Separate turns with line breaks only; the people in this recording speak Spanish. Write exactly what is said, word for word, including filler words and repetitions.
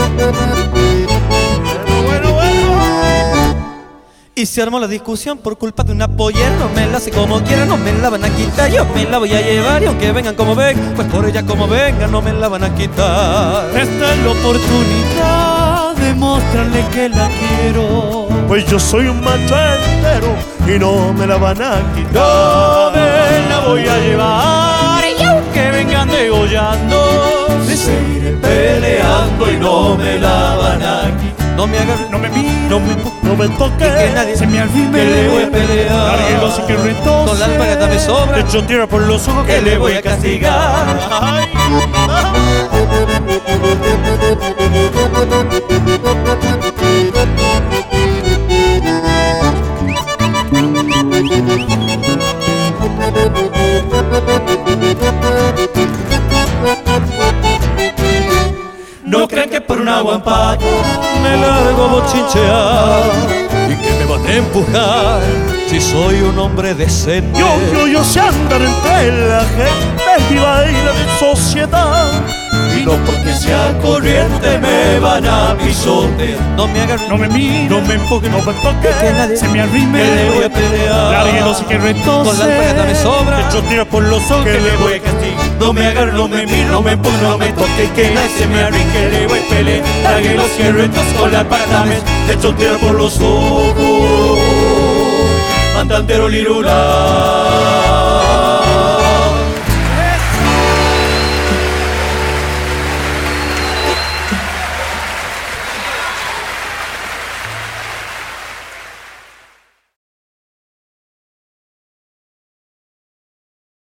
Bueno, bueno, bueno.
Y se armó la discusión por culpa de una pollera. No me la hace como quiera, no me la van a quitar. Yo me la voy a llevar y aunque vengan como vengan, pues por ella como vengan no me la van a quitar.
Esta es la oportunidad de mostrarle que la quiero,
pues yo soy un macho entero y no me la van a quitar.
no me la voy a llevar y aunque vengan degollando, me seguiré peleando y no me la van a quitar.
No me hagas,
No me mire,
No me, no me toque,
y que nadie
se me arrime,
que le voy a pelear.
Largue los secretos,
Con la alpargata me sobra,
le echo tierra por los ojos
que le voy a castigar.
Ay.
No crean que por una guampa me largo a bochinchear y que me van a empujar si soy un hombre decente.
Yo, yo, yo sé andar entre la gente y baila de sociedad,
Y no porque sea corriente me van a pisotear. No me hagan,
No me mire,
no me empuje, no me toque,
que nadie
se me arrime,
que le voy a pelear.
largue los secretos,
Con la alpargata me sobra,
le echo tierra por los ojos
que le voy a castigar. No me agarre, no me mire, no me empuje, no me toque, que nadie se me arríe, que le voy a pelear. Largue los cierretos con la alpargata me le echo tierra por los ojos. Andantero lirula.